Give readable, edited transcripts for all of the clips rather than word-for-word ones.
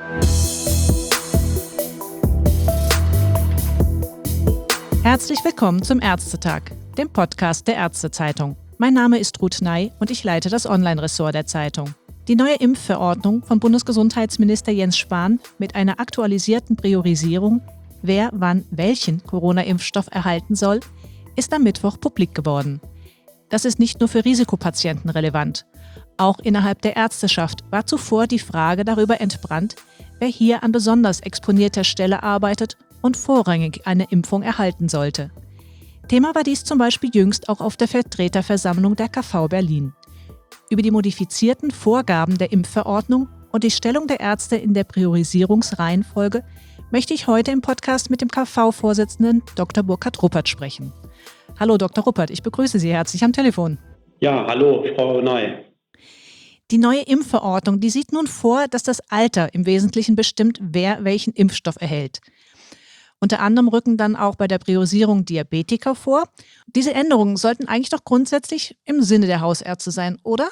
Herzlich willkommen zum Ärztetag, dem Podcast der Ärztezeitung. Mein Name ist Ruth Ney und ich leite das Online-Ressort der Zeitung. Die neue Impfverordnung von Bundesgesundheitsminister Jens Spahn mit einer aktualisierten Priorisierung, wer wann welchen Corona-Impfstoff erhalten soll, ist am Mittwoch publik geworden. Das ist nicht nur für Risikopatienten relevant. Auch innerhalb der Ärzteschaft war zuvor die Frage darüber entbrannt, wer hier an besonders exponierter Stelle arbeitet und vorrangig eine Impfung erhalten sollte. Thema war dies zum Beispiel jüngst auch auf der Vertreterversammlung der KV Berlin. Über die modifizierten Vorgaben der Impfverordnung und die Stellung der Ärzte in der Priorisierungsreihenfolge möchte ich heute im Podcast mit dem KV-Vorsitzenden Dr. Burkhard Ruppert sprechen. Hallo Dr. Ruppert, ich begrüße Sie herzlich am Telefon. Ja, hallo Frau Ney. Die neue Impfverordnung, die sieht nun vor, dass das Alter im Wesentlichen bestimmt, wer welchen Impfstoff erhält. Unter anderem rücken dann auch bei der Priorisierung Diabetiker vor. Diese Änderungen sollten eigentlich doch grundsätzlich im Sinne der Hausärzte sein, oder?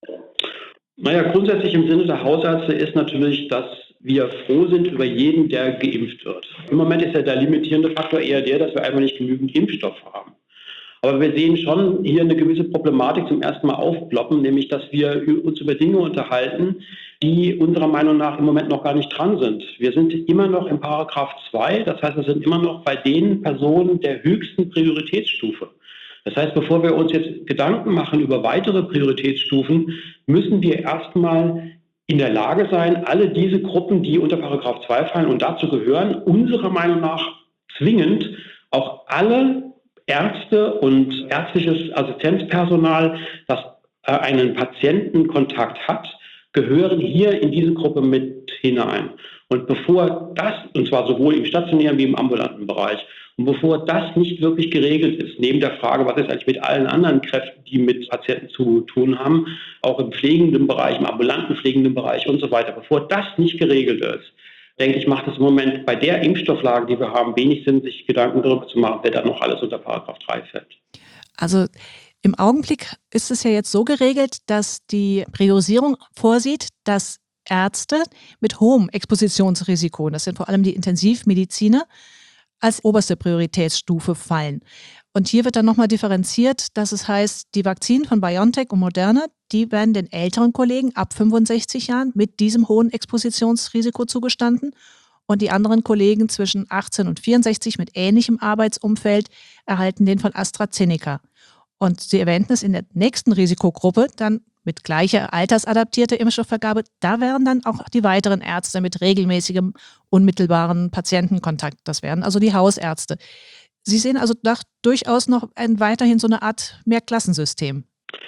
Naja, grundsätzlich im Sinne der Hausärzte ist natürlich, dass wir froh sind über jeden, der geimpft wird. Im Moment ist ja der limitierende Faktor eher der, dass wir einfach nicht genügend Impfstoff haben. Aber wir sehen schon hier eine gewisse Problematik zum ersten Mal aufploppen, nämlich dass wir uns über Dinge unterhalten, die unserer Meinung nach im Moment noch gar nicht dran sind. Wir sind immer noch im Paragraph 2, das heißt, wir sind immer noch bei den Personen der höchsten Prioritätsstufe. Das heißt, bevor wir uns jetzt Gedanken machen über weitere Prioritätsstufen, müssen wir erstmal in der Lage sein, alle diese Gruppen, die unter Paragraph 2 fallen und dazu gehören, unserer Meinung nach zwingend auch alle Ärzte und ärztliches Assistenzpersonal, das einen Patientenkontakt hat, gehören hier in diese Gruppe mit hinein. Und bevor das, und zwar sowohl im stationären wie im ambulanten Bereich, und bevor das nicht wirklich geregelt ist, neben der Frage, was ist eigentlich mit allen anderen Kräften, die mit Patienten zu tun haben, auch im pflegenden Bereich, im ambulanten pflegenden Bereich und so weiter, bevor das nicht geregelt ist, denke ich, macht es im Moment bei der Impfstofflage, die wir haben, wenig Sinn, sich Gedanken darüber zu machen, wer da noch alles unter Paragraph 3 fällt. Also im Augenblick ist es ja jetzt so geregelt, dass die Priorisierung vorsieht, dass Ärzte mit hohem Expositionsrisiko, das sind vor allem die Intensivmediziner, als oberste Prioritätsstufe fallen. Und hier wird dann nochmal differenziert, dass es heißt, die Vakzinen von BioNTech und Moderna, die werden den älteren Kollegen ab 65 Jahren mit diesem hohen Expositionsrisiko zugestanden und die anderen Kollegen zwischen 18 und 64 mit ähnlichem Arbeitsumfeld erhalten den von AstraZeneca. Und Sie erwähnten es in der nächsten Risikogruppe, dann mit gleicher altersadaptierter Impfstoffvergabe, da wären dann auch die weiteren Ärzte mit regelmäßigem, unmittelbaren Patientenkontakt. Das wären also die Hausärzte. Sie sehen also durchaus noch weiterhin so eine Art Mehrklassensystem.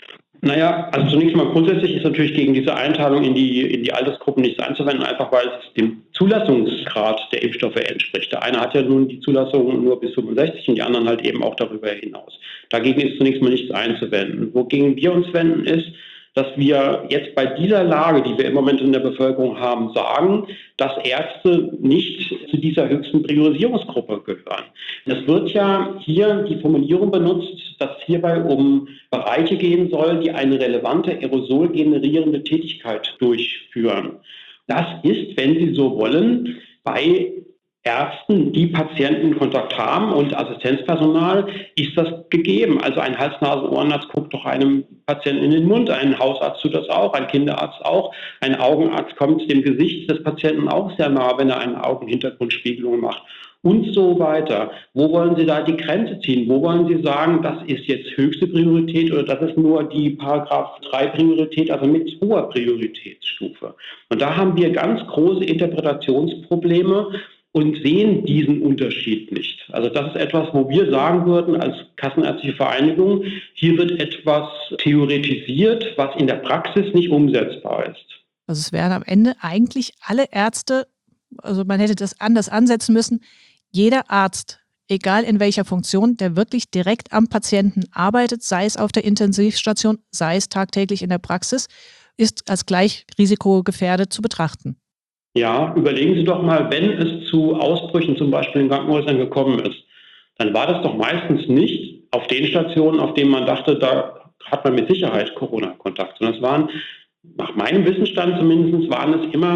Naja, also zunächst mal grundsätzlich ist natürlich gegen diese Einteilung in die Altersgruppen nichts einzuwenden, einfach weil es dem Zulassungsgrad der Impfstoffe entspricht. Der eine hat ja nun die Zulassung nur bis 65 und die anderen halt eben auch darüber hinaus. Dagegen ist zunächst mal nichts einzuwenden. Wogegen wir uns wenden ist, dass wir jetzt bei dieser Lage, die wir im Moment in der Bevölkerung haben, sagen, dass Ärzte nicht zu dieser höchsten Priorisierungsgruppe gehören. Es wird ja hier die Formulierung benutzt, dass es hierbei um Bereiche gehen soll, die eine relevante aerosolgenerierende Tätigkeit durchführen. Das ist, wenn Sie so wollen, bei Ärzten, die Patientenkontakt haben und Assistenzpersonal, ist das gegeben. Also ein Hals-Nasen-Ohrenarzt guckt doch einem Patienten in den Mund, ein Hausarzt tut das auch, ein Kinderarzt auch, ein Augenarzt kommt dem Gesicht des Patienten auch sehr nah, wenn er eine Augenhintergrundspiegelung macht und so weiter. Wo wollen Sie da die Grenze ziehen? Wo wollen Sie sagen, das ist jetzt höchste Priorität oder das ist nur die Paragraph 3 Priorität, also mit hoher Prioritätsstufe? Und da haben wir ganz große Interpretationsprobleme und sehen diesen Unterschied nicht. Also das ist etwas, wo wir sagen würden als Kassenärztliche Vereinigung, hier wird etwas theoretisiert, was in der Praxis nicht umsetzbar ist. Also es wären am Ende eigentlich alle Ärzte, also man hätte das anders ansetzen müssen, jeder Arzt, egal in welcher Funktion, der wirklich direkt am Patienten arbeitet, sei es auf der Intensivstation, sei es tagtäglich in der Praxis, ist als gleich risikogefährdet zu betrachten. Ja, überlegen Sie doch mal, wenn es zu Ausbrüchen zum Beispiel in Krankenhäusern gekommen ist, dann war das doch meistens nicht auf den Stationen, auf denen man dachte, da hat man mit Sicherheit Corona-Kontakt. Sondern es waren, nach meinem Wissensstand zumindest, waren es immer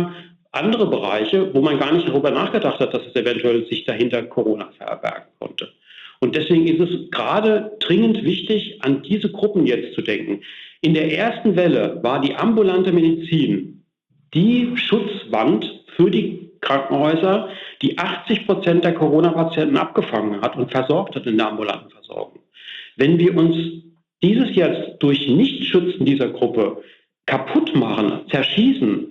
andere Bereiche, wo man gar nicht darüber nachgedacht hat, dass es eventuell sich dahinter Corona verbergen konnte. Und deswegen ist es gerade dringend wichtig, an diese Gruppen jetzt zu denken. In der ersten Welle war die ambulante Medizin die Schutzwand für die Krankenhäuser, die 80% der Corona-Patienten abgefangen hat und versorgt hat in der ambulanten Versorgung. Wenn wir uns dieses jetzt durch Nichtschützen dieser Gruppe kaputt machen, zerschießen,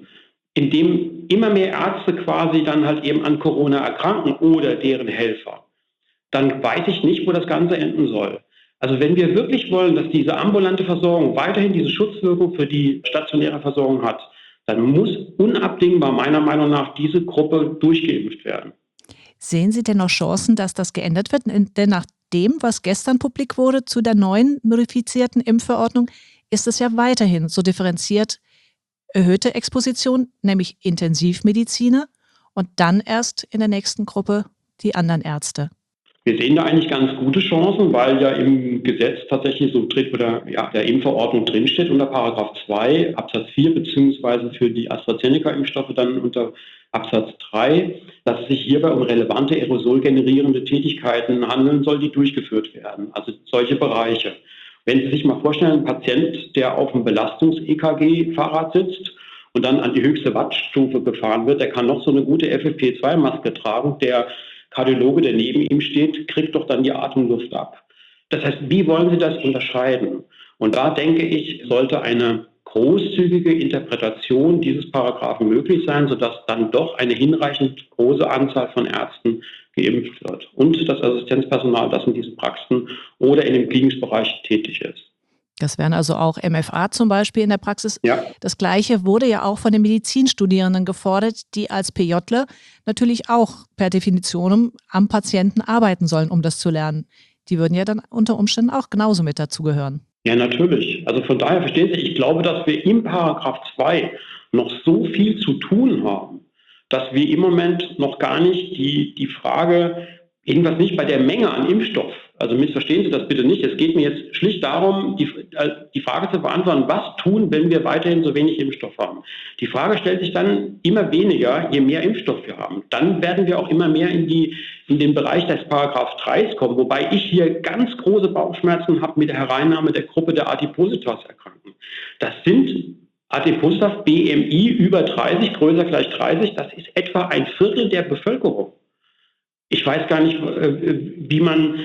indem immer mehr Ärzte quasi dann halt eben an Corona erkranken oder deren Helfer, dann weiß ich nicht, wo das Ganze enden soll. Also wenn wir wirklich wollen, dass diese ambulante Versorgung weiterhin diese Schutzwirkung für die stationäre Versorgung hat, dann muss unabdingbar meiner Meinung nach diese Gruppe durchgeimpft werden. Sehen Sie denn noch Chancen, dass das geändert wird? Denn nach dem, was gestern publik wurde zu der neuen modifizierten Impfverordnung, ist es ja weiterhin so differenziert erhöhte Exposition, nämlich Intensivmediziner und dann erst in der nächsten Gruppe die anderen Ärzte. Wir sehen da eigentlich ganz gute Chancen, weil ja im Gesetz tatsächlich so der Impfverordnung drinsteht unter Paragraph 2 Absatz 4 beziehungsweise für die AstraZeneca-Impfstoffe dann unter Absatz 3, dass es sich hierbei um relevante aerosolgenerierende Tätigkeiten handeln soll, die durchgeführt werden. Also solche Bereiche. Wenn Sie sich mal vorstellen, ein Patient, der auf einem Belastungs-EKG-Fahrrad sitzt und dann an die höchste Wattstufe gefahren wird, der kann noch so eine gute FFP2-Maske tragen, der Kardiologe, der neben ihm steht, kriegt doch dann die Atemluft ab. Das heißt, wie wollen Sie das unterscheiden? Und da denke ich, sollte eine großzügige Interpretation dieses Paragraphen möglich sein, sodass dann doch eine hinreichend große Anzahl von Ärzten geimpft wird und das Assistenzpersonal, das in diesen Praxen oder in dem klinischen Bereich tätig ist. Das wären also auch MFA zum Beispiel in der Praxis. Ja. Das Gleiche wurde ja auch von den Medizinstudierenden gefordert, die als PJler natürlich auch per Definition am Patienten arbeiten sollen, um das zu lernen. Die würden ja dann unter Umständen auch genauso mit dazugehören. Ja, natürlich. Also von daher verstehen Sie, ich glaube, dass wir im Paragraph 2 noch so viel zu tun haben, dass wir im Moment noch gar nicht die Frage, irgendwas nicht bei der Menge an Impfstoff, also missverstehen Sie das bitte nicht, es geht mir jetzt schlicht darum, die Frage zu beantworten, was tun, wenn wir weiterhin so wenig Impfstoff haben. Die Frage stellt sich dann immer weniger, je mehr Impfstoff wir haben. Dann werden wir auch immer mehr in den Bereich des Paragraph 3 kommen, wobei ich hier ganz große Bauchschmerzen habe mit der Hereinnahme der Gruppe der Adipositas-Erkrankten. Das sind Adipositas BMI über 30, größer gleich 30, das ist etwa ein Viertel der Bevölkerung. Ich weiß gar nicht, wie man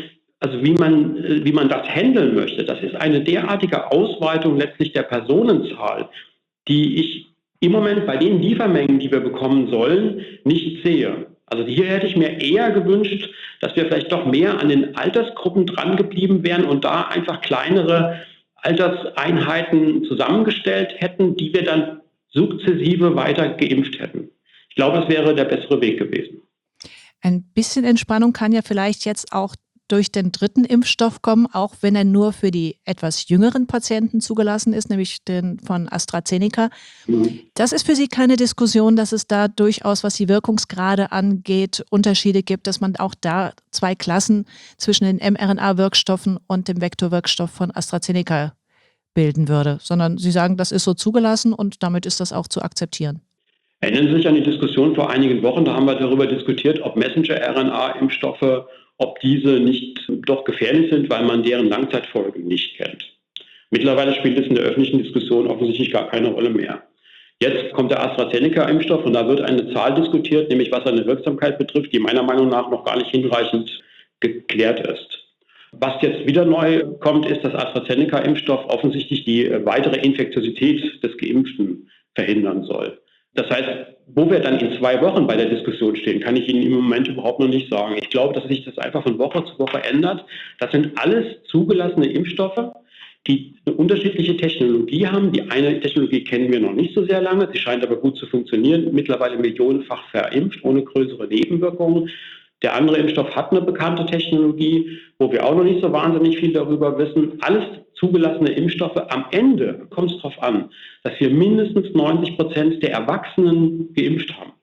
das handeln möchte. Das ist eine derartige Ausweitung letztlich der Personenzahl, die ich im Moment bei den Liefermengen, die wir bekommen sollen, nicht sehe. Also hier hätte ich mir eher gewünscht, dass wir vielleicht doch mehr an den Altersgruppen dran geblieben wären und da einfach kleinere Alterseinheiten zusammengestellt hätten, die wir dann sukzessive weiter geimpft hätten. Ich glaube, das wäre der bessere Weg gewesen. Ein bisschen Entspannung kann ja vielleicht jetzt auch durch den dritten Impfstoff kommen, auch wenn er nur für die etwas jüngeren Patienten zugelassen ist, nämlich den von AstraZeneca. Das ist für Sie keine Diskussion, dass es da durchaus, was die Wirkungsgrade angeht, Unterschiede gibt, dass man auch da zwei Klassen zwischen den mRNA-Wirkstoffen und dem Vektorwirkstoff von AstraZeneca bilden würde, sondern Sie sagen, das ist so zugelassen und damit ist das auch zu akzeptieren. Erinnern Sie sich an die Diskussion vor einigen Wochen, da haben wir darüber diskutiert, ob Messenger-RNA-Impfstoffe, ob diese nicht doch gefährlich sind, weil man deren Langzeitfolgen nicht kennt. Mittlerweile spielt es in der öffentlichen Diskussion offensichtlich gar keine Rolle mehr. Jetzt kommt der AstraZeneca-Impfstoff und da wird eine Zahl diskutiert, nämlich was seine Wirksamkeit betrifft, die meiner Meinung nach noch gar nicht hinreichend geklärt ist. Was jetzt wieder neu kommt, ist, dass AstraZeneca-Impfstoff offensichtlich die weitere Infektiosität des Geimpften verhindern soll. Das heißt, wo wir dann in 2 Wochen bei der Diskussion stehen, kann ich Ihnen im Moment überhaupt noch nicht sagen. Ich glaube, dass sich das einfach von Woche zu Woche ändert. Das sind alles zugelassene Impfstoffe, die eine unterschiedliche Technologie haben. Die eine Technologie kennen wir noch nicht so sehr lange. Sie scheint aber gut zu funktionieren. Mittlerweile millionenfach verimpft, ohne größere Nebenwirkungen. Der andere Impfstoff hat eine bekannte Technologie, wo wir auch noch nicht so wahnsinnig viel darüber wissen. Alles zugelassene Impfstoffe. Am Ende kommt es darauf an, dass wir mindestens 90% der Erwachsenen geimpft haben.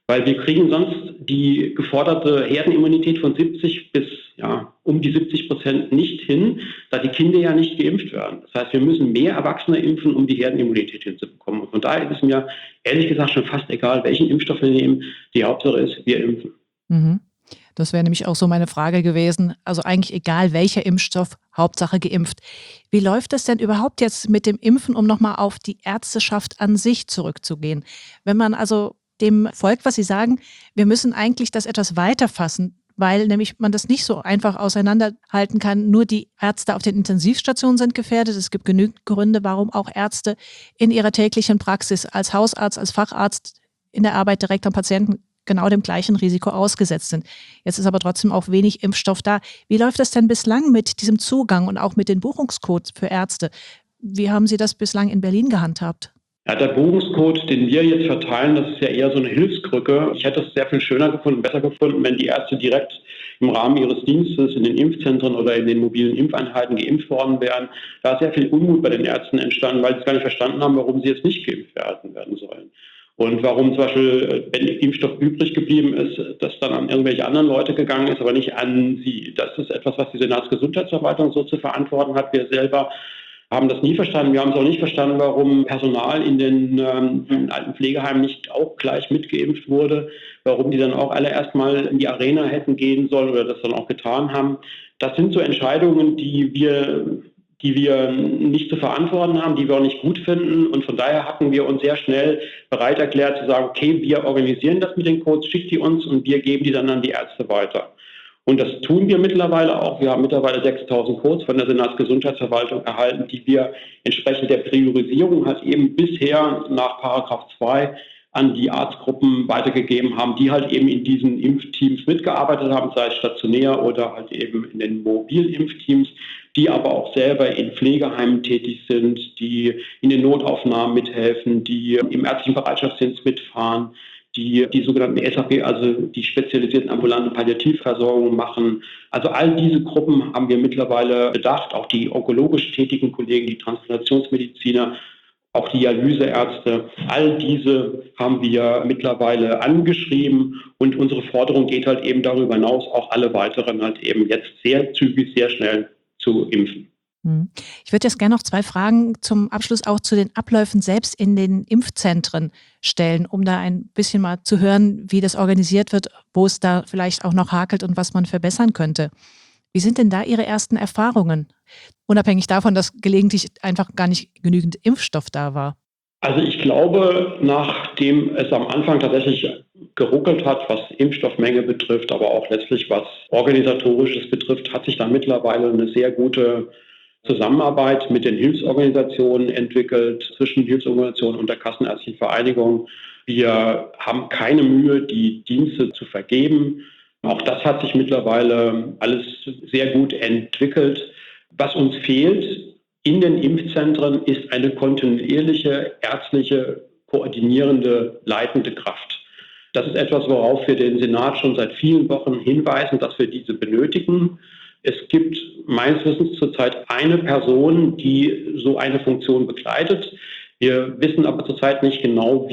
Weil wir kriegen sonst die geforderte Herdenimmunität von 70 bis um die 70% nicht hin, da die Kinder ja nicht geimpft werden. Das heißt, wir müssen mehr Erwachsene impfen, um die Herdenimmunität hinzubekommen. Und von daher ist es mir ehrlich gesagt schon fast egal, welchen Impfstoff wir nehmen. Die Hauptsache ist, wir impfen. Mhm. Das wäre nämlich auch so meine Frage gewesen. Also eigentlich egal welcher Impfstoff, Hauptsache geimpft. Wie läuft es denn überhaupt jetzt mit dem Impfen, um nochmal auf die Ärzteschaft an sich zurückzugehen? Wenn man also dem folgt, was Sie sagen, wir müssen eigentlich das etwas weiter fassen, weil nämlich man das nicht so einfach auseinanderhalten kann. Nur die Ärzte auf den Intensivstationen sind gefährdet. Es gibt genügend Gründe, warum auch Ärzte in ihrer täglichen Praxis als Hausarzt, als Facharzt in der Arbeit direkt am Patienten genau dem gleichen Risiko ausgesetzt sind. Jetzt ist aber trotzdem auch wenig Impfstoff da. Wie läuft das denn bislang mit diesem Zugang und auch mit den Buchungscodes für Ärzte? Wie haben Sie das bislang in Berlin gehandhabt? Ja, der Buchungscode, den wir jetzt verteilen, das ist ja eher so eine Hilfskrücke. Ich hätte es sehr viel schöner gefunden, besser gefunden, wenn die Ärzte direkt im Rahmen ihres Dienstes in den Impfzentren oder in den mobilen Impfeinheiten geimpft worden wären. Da ist sehr viel Unmut bei den Ärzten entstanden, weil sie es gar nicht verstanden haben, warum sie jetzt nicht geimpft werden sollen. Und warum zum Beispiel, wenn Impfstoff übrig geblieben ist, das dann an irgendwelche anderen Leute gegangen ist, aber nicht an sie. Das ist etwas, was die Senatsgesundheitsverwaltung so zu verantworten hat. Wir selber haben das nie verstanden. Wir haben es auch nicht verstanden, warum Personal in den alten Pflegeheimen nicht auch gleich mitgeimpft wurde, warum die dann auch alle erstmal in die Arena hätten gehen sollen oder das dann auch getan haben. Das sind so Entscheidungen, die wir nicht zu verantworten haben, die wir auch nicht gut finden. Und von daher hatten wir uns sehr schnell bereit erklärt zu sagen, okay, wir organisieren das mit den Codes, schickt die uns und wir geben die dann an die Ärzte weiter. Und das tun wir mittlerweile auch. Wir haben mittlerweile 6.000 Codes von der Senatsgesundheitsverwaltung erhalten, die wir entsprechend der Priorisierung halt eben bisher nach Paragraph 2 an die Arztgruppen weitergegeben haben, die halt eben in diesen Impfteams mitgearbeitet haben, sei es stationär oder halt eben in den mobilen Impfteams, die aber auch selber in Pflegeheimen tätig sind, die in den Notaufnahmen mithelfen, die im ärztlichen Bereitschaftsdienst mitfahren, die sogenannten SAP, also die spezialisierten ambulanten Palliativversorgung machen. Also all diese Gruppen haben wir mittlerweile bedacht, auch die onkologisch tätigen Kollegen, die Transplantationsmediziner, auch die Dialyseärzte. All diese haben wir mittlerweile angeschrieben und unsere Forderung geht halt eben darüber hinaus, auch alle weiteren halt eben jetzt sehr zügig, sehr schnell zu impfen. Ich würde jetzt gerne noch 2 Fragen zum Abschluss auch zu den Abläufen selbst in den Impfzentren stellen, um da ein bisschen mal zu hören, wie das organisiert wird, wo es da vielleicht auch noch hakelt und was man verbessern könnte. Wie sind denn da Ihre ersten Erfahrungen? Unabhängig davon, dass gelegentlich einfach gar nicht genügend Impfstoff da war. Also ich glaube, nachdem es am Anfang tatsächlich geruckelt hat, was Impfstoffmenge betrifft, aber auch letztlich was Organisatorisches betrifft, hat sich da mittlerweile eine sehr gute Zusammenarbeit mit den Hilfsorganisationen entwickelt, zwischen Hilfsorganisationen und der Kassenärztlichen Vereinigung. Wir haben keine Mühe, die Dienste zu vergeben. Auch das hat sich mittlerweile alles sehr gut entwickelt. Was uns fehlt in den Impfzentren ist eine kontinuierliche ärztliche, koordinierende, leitende Kraft. Das ist etwas, worauf wir den Senat schon seit vielen Wochen hinweisen, dass wir diese benötigen. Es gibt meines Wissens zurzeit eine Person, die so eine Funktion begleitet. Wir wissen aber zurzeit nicht genau,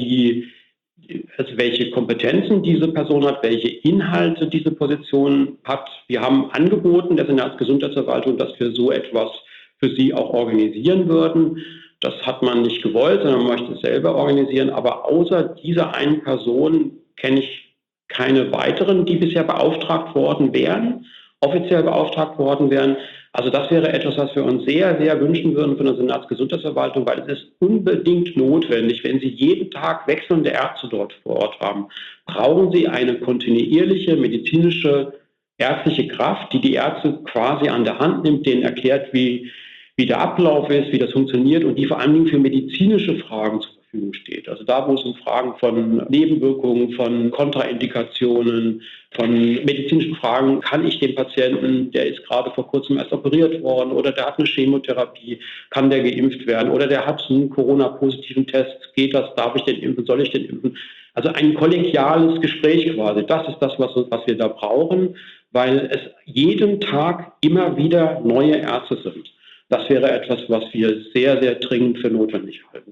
welche Kompetenzen diese Person hat, welche Inhalte diese Position hat. Wir haben angeboten der Senatsgesundheitsverwaltung, dass wir so etwas für sie auch organisieren würden. Das hat man nicht gewollt, sondern man möchte es selber organisieren. Aber außer dieser einen Person kenne ich keine weiteren, die bisher beauftragt worden wären, offiziell beauftragt worden wären. Also das wäre etwas, was wir uns sehr, sehr wünschen würden von der Senatsgesundheitsverwaltung, weil es ist unbedingt notwendig, wenn Sie jeden Tag wechselnde Ärzte dort vor Ort haben, brauchen Sie eine kontinuierliche medizinische ärztliche Kraft, die die Ärzte quasi an der Hand nimmt, denen erklärt, wie der Ablauf ist, wie das funktioniert und die vor allen Dingen für medizinische Fragen zur Verfügung steht. Also da, wo es um Fragen von Nebenwirkungen, von Kontraindikationen, von medizinischen Fragen, kann ich den Patienten, der ist gerade vor kurzem erst operiert worden oder der hat eine Chemotherapie, kann der geimpft werden oder der hat einen Corona-positiven Test, geht das, darf ich den impfen, soll ich den impfen? Also ein kollegiales Gespräch quasi, das ist das, was wir da brauchen, weil es jeden Tag immer wieder neue Ärzte sind. Das wäre etwas, was wir sehr, sehr dringend für notwendig halten würden.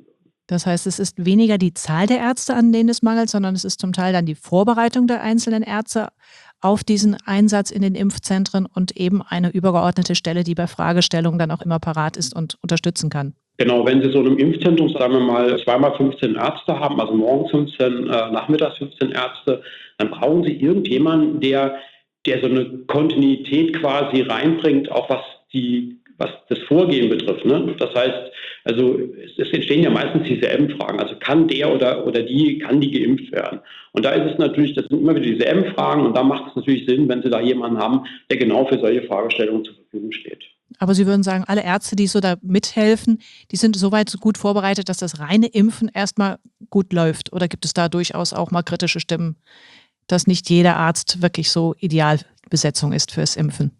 Das heißt, es ist weniger die Zahl der Ärzte, an denen es mangelt, sondern es ist zum Teil dann die Vorbereitung der einzelnen Ärzte auf diesen Einsatz in den Impfzentren und eben eine übergeordnete Stelle, die bei Fragestellungen dann auch immer parat ist und unterstützen kann. Genau, wenn Sie so in einem Impfzentrum, sagen wir mal, zweimal 15 Ärzte haben, also morgens 15, nachmittags 15 Ärzte, dann brauchen Sie irgendjemanden, der so eine Kontinuität quasi reinbringt, auch was das Vorgehen betrifft. Ne? Das heißt, also es entstehen ja meistens dieselben Fragen. Also kann der oder die geimpft werden? Und da ist es natürlich, das sind immer wieder dieselben Fragen und da macht es natürlich Sinn, wenn Sie da jemanden haben, der genau für solche Fragestellungen zur Verfügung steht. Aber Sie würden sagen, alle Ärzte, die so da mithelfen, die sind soweit so gut vorbereitet, dass das reine Impfen erstmal gut läuft? Oder gibt es da durchaus auch mal kritische Stimmen, dass nicht jeder Arzt wirklich so Idealbesetzung ist fürs Impfen?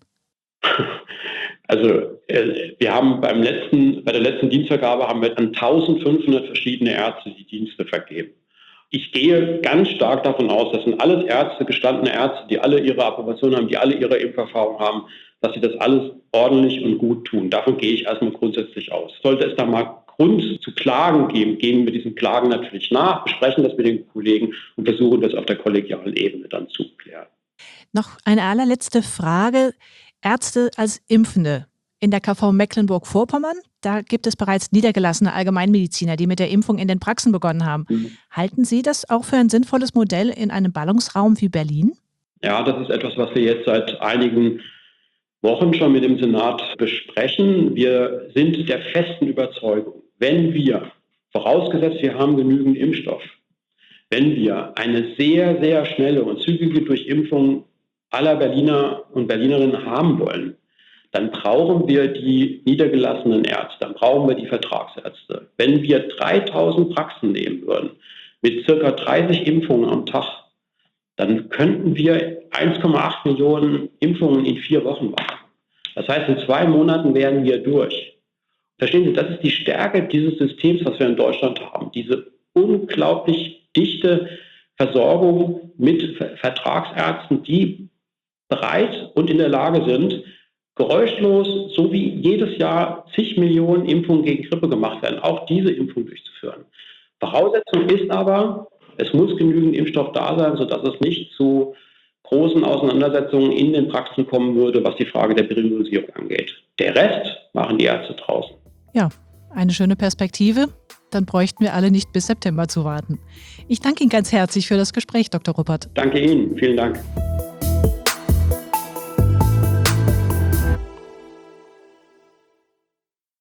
Also wir haben bei der letzten Dienstvergabe haben wir an 1500 verschiedene Ärzte die Dienste vergeben. Ich gehe ganz stark davon aus, das sind alles Ärzte, gestandene Ärzte, die alle ihre Approbation haben, die alle ihre Impferfahrung haben, dass sie das alles ordentlich und gut tun. Davon gehe ich erstmal grundsätzlich aus. Sollte es da mal Grund zu Klagen geben, gehen wir diesen Klagen natürlich nach, besprechen das mit den Kollegen und versuchen das auf der kollegialen Ebene dann zu klären. Noch eine allerletzte Frage. Ärzte als Impfende. In der KV Mecklenburg-Vorpommern, da gibt es bereits niedergelassene Allgemeinmediziner, die mit der Impfung in den Praxen begonnen haben. Halten Sie das auch für ein sinnvolles Modell in einem Ballungsraum wie Berlin? Ja, das ist etwas, was wir jetzt seit einigen Wochen schon mit dem Senat besprechen. Wir sind der festen Überzeugung, wenn wir, vorausgesetzt wir haben genügend Impfstoff, wenn wir eine sehr, sehr schnelle und zügige Durchimpfung aller Berliner und Berlinerinnen haben wollen, dann brauchen wir die niedergelassenen Ärzte, dann brauchen wir die Vertragsärzte. Wenn wir 3000 Praxen nehmen würden, mit circa 30 Impfungen am Tag, dann könnten wir 1,8 Millionen Impfungen in 4 Wochen machen. Das heißt, in 2 Monaten wären wir durch. Verstehen Sie, das ist die Stärke dieses Systems, was wir in Deutschland haben. Diese unglaublich dichte Versorgung mit Vertragsärzten, die bereit und in der Lage sind, geräuschlos, so wie jedes Jahr zig Millionen Impfungen gegen Grippe gemacht werden, auch diese Impfung durchzuführen. Voraussetzung ist aber, es muss genügend Impfstoff da sein, sodass es nicht zu großen Auseinandersetzungen in den Praxen kommen würde, was die Frage der Priorisierung angeht. Der Rest machen die Ärzte draußen. Ja, eine schöne Perspektive. Dann bräuchten wir alle nicht bis September zu warten. Ich danke Ihnen ganz herzlich für das Gespräch, Dr. Ruppert. Danke Ihnen. Vielen Dank.